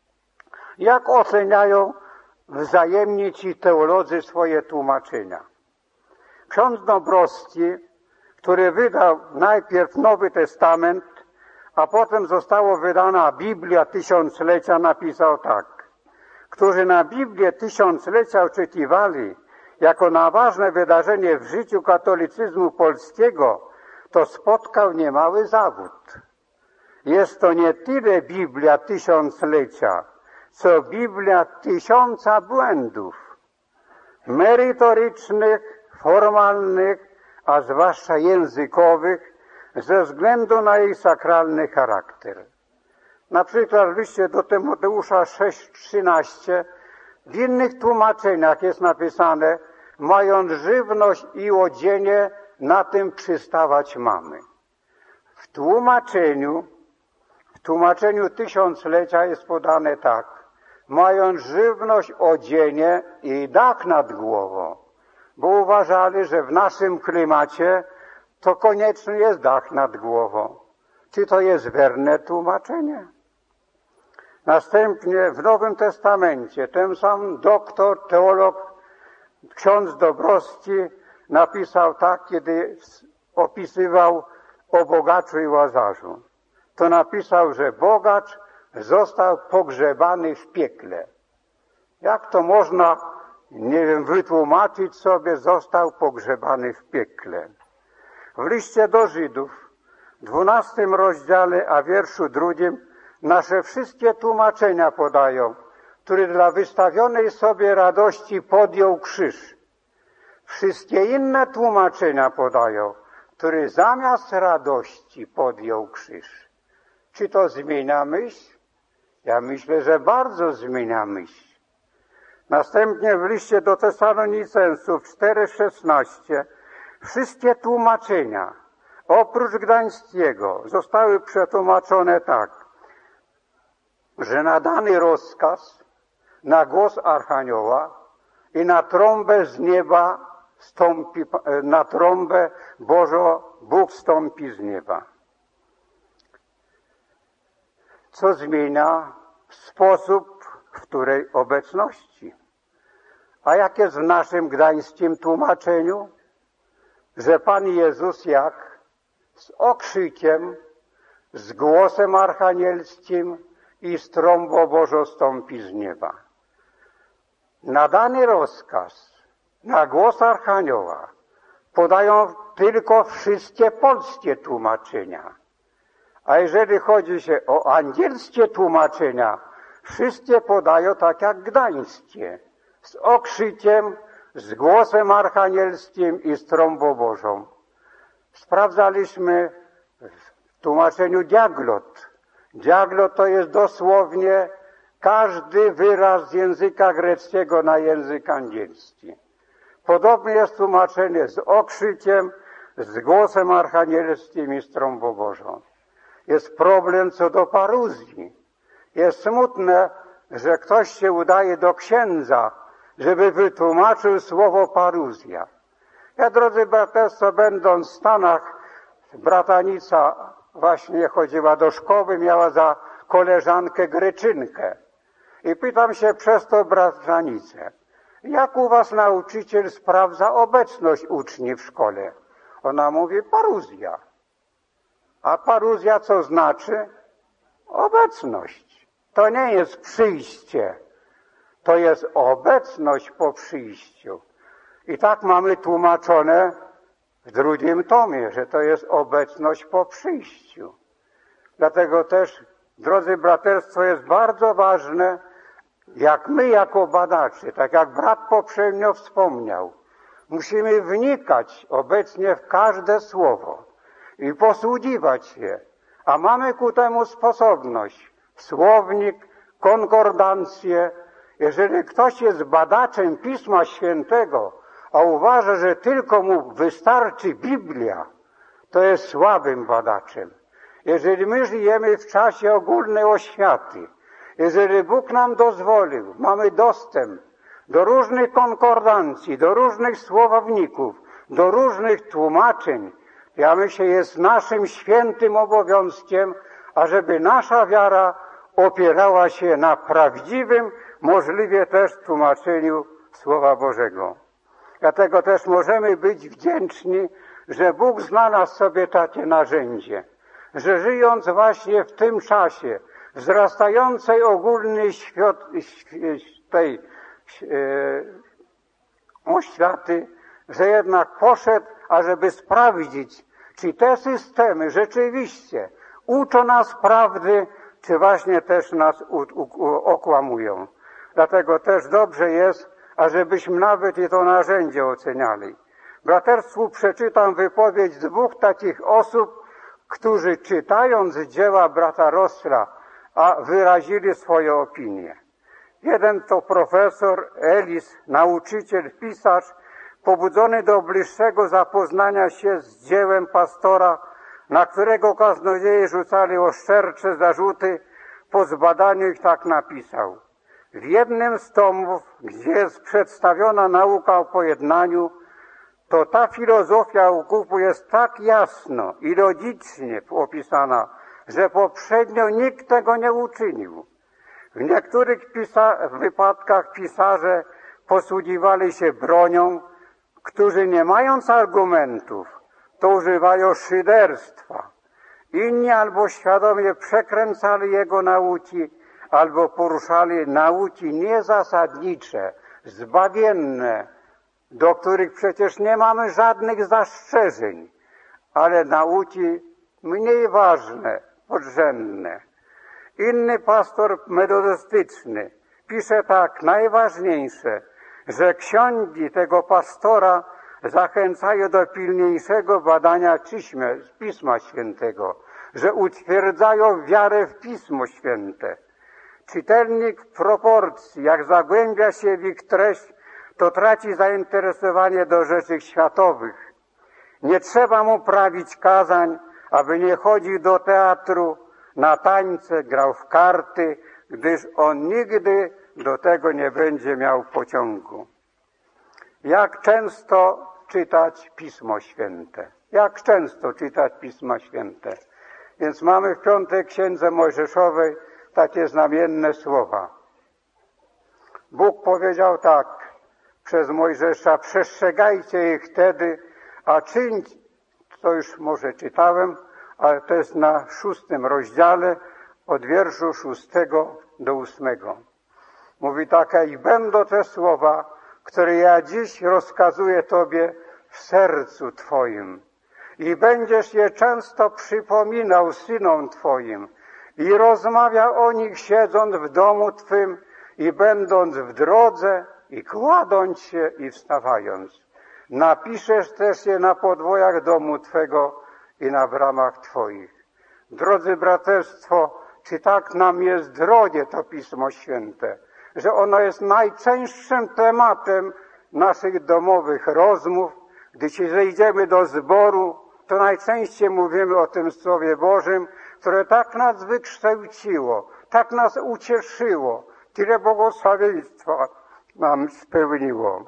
Jak oceniają wzajemnie ci teolodzy swoje tłumaczenia? Ksiądz Dąbrowski, który wydał najpierw Nowy Testament, a potem została wydana Biblia Tysiąclecia, napisał tak. Którzy na Biblię Tysiąclecia oczekiwali jako na ważne wydarzenie w życiu katolicyzmu polskiego, to spotkał niemały zawód. Jest to nie tyle Biblia Tysiąclecia, co Biblia tysiąca błędów merytorycznych, formalnych, a zwłaszcza językowych, ze względu na jej sakralny charakter. Na przykład w liście do Tymoteusza sześć trzynaście w innych tłumaczeniach jest napisane: mając żywność i odzienie, na tym przystawać mamy. W tłumaczeniu, w tłumaczeniu Tysiąclecia jest podane tak: mając żywność, odzienie i dach nad głową, bo uważali, że w naszym klimacie to konieczny jest dach nad głową. Czy to jest werne tłumaczenie? Następnie w Nowym Testamencie ten sam doktor, teolog, ksiądz Dąbrowski napisał tak, kiedy opisywał o bogaczu i Łazarzu. To napisał, że bogacz został pogrzebany w piekle. Jak to można, nie wiem, wytłumaczyć sobie, został pogrzebany w piekle? W liście do Żydów, w dwunastym rozdziale, a wierszu drugim, nasze wszystkie tłumaczenia podają, który dla wystawionej sobie radości podjął krzyż. Wszystkie inne tłumaczenia podają, który zamiast radości podjął krzyż. Czy to zmienia myśl? Ja myślę, że bardzo zmienia myśl. Następnie w liście do Tesalonicenów cztery szesnaście wszystkie tłumaczenia, oprócz gdańskiego, zostały przetłumaczone tak, że na dany rozkaz, na głos Archanioła i na trąbę z nieba stąpi, na trąbę Bożą Bóg stąpi z nieba. Co zmienia sposób, w której obecności. A jak jest w naszym gdańskim tłumaczeniu? Że Pan Jezus jak z okrzykiem, z głosem archanielskim i z trąbą Bożą stąpi z nieba. Na dany rozkaz, na głos Archanioła podają tylko wszystkie polskie tłumaczenia. A jeżeli chodzi się o angielskie tłumaczenia, wszystkie podają tak jak gdańskie, z okrzykiem, z głosem archanielskim i z trąbą Bożą. Sprawdzaliśmy w tłumaczeniu diaglot. Diaglot to jest dosłownie każdy wyraz z języka greckiego na język angielski. Podobnie jest tłumaczenie z okrzykiem, z głosem archanielskim i z trąbą Bożą. Jest problem co do paruzji. Jest smutne, że ktoś się udaje do księdza, żeby wytłumaczył słowo paruzja. Ja, drodzy braterstwo, będąc w Stanach, bratanica właśnie chodziła do szkoły, miała za koleżankę Greczynkę. I pytam się przez to bratranicę, jak u was nauczyciel sprawdza obecność uczniów w szkole? Ona mówi, paruzja. A paruzja co znaczy? Obecność. To nie jest przyjście. To jest obecność po przyjściu. I tak mamy tłumaczone w drugim tomie, że to jest obecność po przyjściu. Dlatego też, drodzy braterstwo, jest bardzo ważne, jak my jako badacze, tak jak brat poprzednio wspomniał, musimy wnikać obecnie w każde słowo i posługiwać je, a mamy ku temu sposobność. Słownik, konkordancję. Jeżeli ktoś jest badaczem Pisma Świętego, a uważa, że tylko mu wystarczy Biblia, to jest słabym badaczem. Jeżeli my żyjemy w czasie ogólnej oświaty, jeżeli Bóg nam dozwolił, mamy dostęp do różnych konkordancji, do różnych słowowników, do różnych tłumaczeń, ja myślę, jest naszym świętym obowiązkiem, ażeby nasza wiara opierała się na prawdziwym, możliwie też tłumaczeniu Słowa Bożego. Dlatego też możemy być wdzięczni, że Bóg znalazł sobie takie narzędzie, że żyjąc właśnie w tym czasie wzrastającej ogólnej świat, tej e, oświaty, że jednak poszedł, ażeby sprawdzić, czy te systemy rzeczywiście uczą nas prawdy, czy właśnie też nas u, u, okłamują. Dlatego też dobrze jest, ażebyśmy nawet i to narzędzie oceniali. Braterstwu przeczytam wypowiedź dwóch takich osób, którzy czytając dzieła brata Rossla, a wyrazili swoje opinie. Jeden to profesor Ellis, nauczyciel, pisarz, pobudzony do bliższego zapoznania się z dziełem pastora, na którego kaznodzieje rzucali oszczercze zarzuty, po zbadaniu ich tak napisał. W jednym z tomów, gdzie jest przedstawiona nauka o pojednaniu, to ta filozofia ukupu jest tak jasno i logicznie opisana, że poprzednio nikt tego nie uczynił. W niektórych pisa- wypadkach pisarze posługiwali się bronią, którzy nie mając argumentów, to używają szyderstwa. Inni albo świadomie przekręcali jego nauki, albo poruszali nauki niezasadnicze, zbawienne, do których przecież nie mamy żadnych zastrzeżeń, ale nauki mniej ważne, podrzędne. Inny pastor metodystyczny pisze tak, najważniejsze, że książki tego pastora zachęcają do pilniejszego badania Pisma Świętego, że utwierdzają wiarę w Pismo Święte. Czytelnik w proporcji, jak zagłębia się w ich treść, to traci zainteresowanie do rzeczy światowych. Nie trzeba mu prawić kazań, aby nie chodził do teatru, na tańce, grał w karty, gdyż on nigdy do tego nie będzie miał pociągu. Jak często czytać Pismo Święte? Jak często czytać Pisma Święte? Więc mamy w piątej Księdze Mojżeszowej takie znamienne słowa. Bóg powiedział tak przez Mojżesza, przestrzegajcie ich wtedy, a czyńcie, to już może czytałem, ale to jest na szóstym rozdziale, od wierszu szóstego do ósmego. Mówi tak, i będą te słowa, które ja dziś rozkazuję Tobie w sercu Twoim. I będziesz je często przypominał synom Twoim i rozmawiał o nich siedząc w domu Twym i będąc w drodze i kładąc się i wstawając. Napiszesz też je na podwojach domu Twego i na bramach Twoich. Drodzy braterstwo, czy tak nam jest drogie to Pismo Święte, że ono jest najczęstszym tematem naszych domowych rozmów. Gdy się zejdziemy do zboru, to najczęściej mówimy o tym Słowie Bożym, które tak nas wykształciło, tak nas ucieszyło, tyle błogosławieństwa nam spełniło.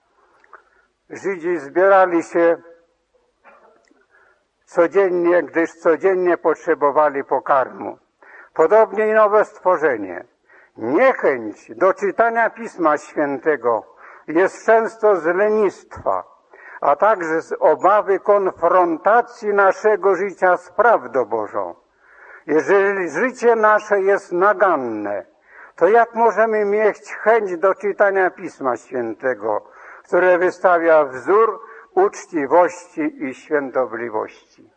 Żydzi zbierali się codziennie, gdyż codziennie potrzebowali pokarmu. Podobnie i nowe stworzenie. Niechęć do czytania Pisma Świętego jest często z lenistwa, a także z obawy konfrontacji naszego życia z prawdą Bożą. Jeżeli życie nasze jest naganne, to jak możemy mieć chęć do czytania Pisma Świętego, które wystawia wzór uczciwości i świętobliwości?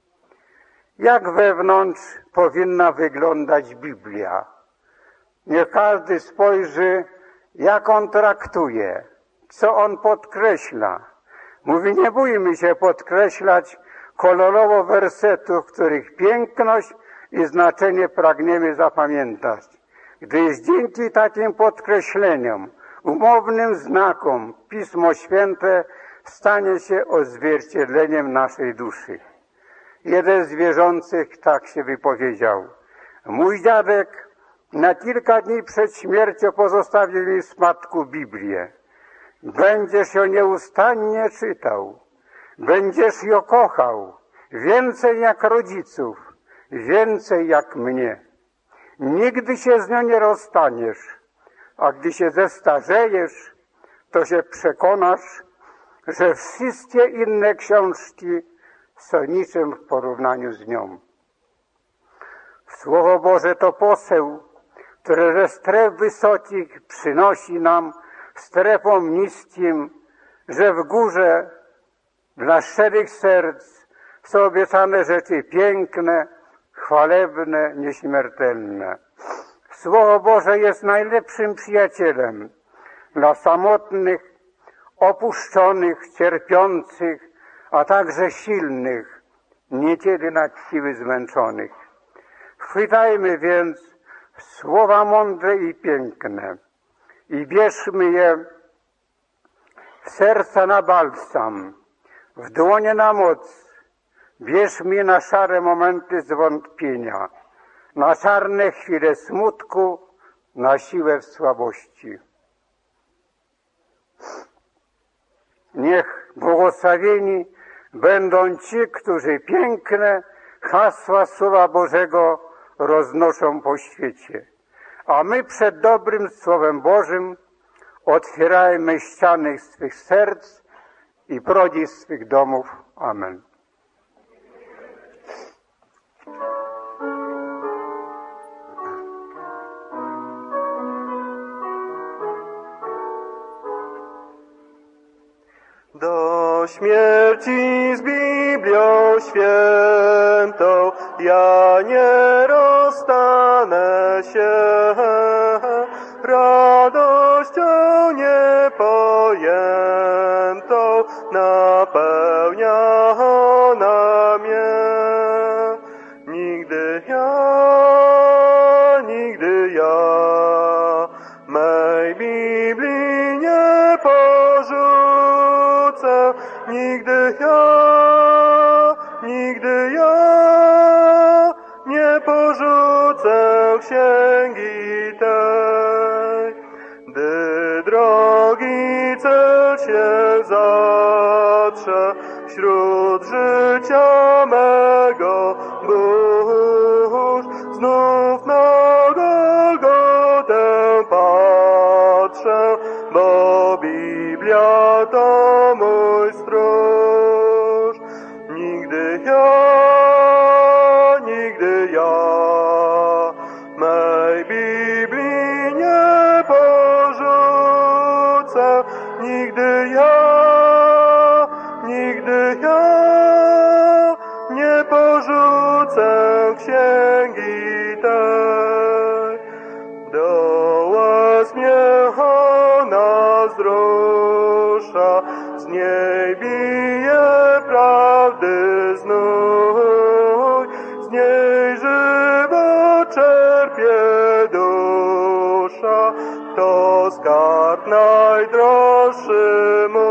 Jak wewnątrz powinna wyglądać Biblia? Niech każdy spojrzy, jak on traktuje, co on podkreśla. Mówi, nie bójmy się podkreślać kolorowo wersetów, których piękność i znaczenie pragniemy zapamiętać, gdyż dzięki takim podkreśleniom, umownym znakom, Pismo Święte stanie się odzwierciedleniem naszej duszy. Jeden z wierzących tak się wypowiedział. Mój dziadek na kilka dni przed śmiercią pozostawił mi w spadku Biblię. Będziesz ją nieustannie czytał. Będziesz ją kochał. Więcej jak rodziców. Więcej jak mnie. Nigdy się z nią nie rozstaniesz. A gdy się zestarzejesz, to się przekonasz, że wszystkie inne książki są niczym w porównaniu z nią. Słowo Boże to poseł, które ze stref wysokich przynosi nam strefom niskim, że w górze dla szczerych serc są obiecane rzeczy piękne, chwalebne, nieśmiertelne. Słowo Boże jest najlepszym przyjacielem dla samotnych, opuszczonych, cierpiących, a także silnych, niekiedy nad siły zmęczonych. Chwytajmy więc słowa mądre i piękne i bierzmy je w serca na balsam, w dłonie na moc, bierzmy je na szare momenty zwątpienia, na czarne chwile smutku, na siłę w słabości. Niech błogosławieni będą ci, którzy piękne hasła Słowa Bożego roznoszą po świecie. A my przed dobrym Słowem Bożym otwierajmy ściany swych serc i progi swych domów. Amen. Do śmierci z Biblią świętą ja nie rozstanę się, radością niepojętą napełnia ona mnie. Nigdy ja, nigdy ja mej Biblii nie porzucę, nigdy ja, nigdy ja nie porzucę księgi tej. Gdy drogi cel się zatrze wśród życia mego burz, znów na Golgotę patrzę, bo Biblia to mój stróż. Nigdy ja, nigdy ja mej Biblii nie porzucę, nigdy ja, nigdy ja nie porzucę księgi tej. Do łez mnie ona wzrusza, z niej bije prawdy znój, z niej żywot czerpie dusza, to skarb najdroższy mój.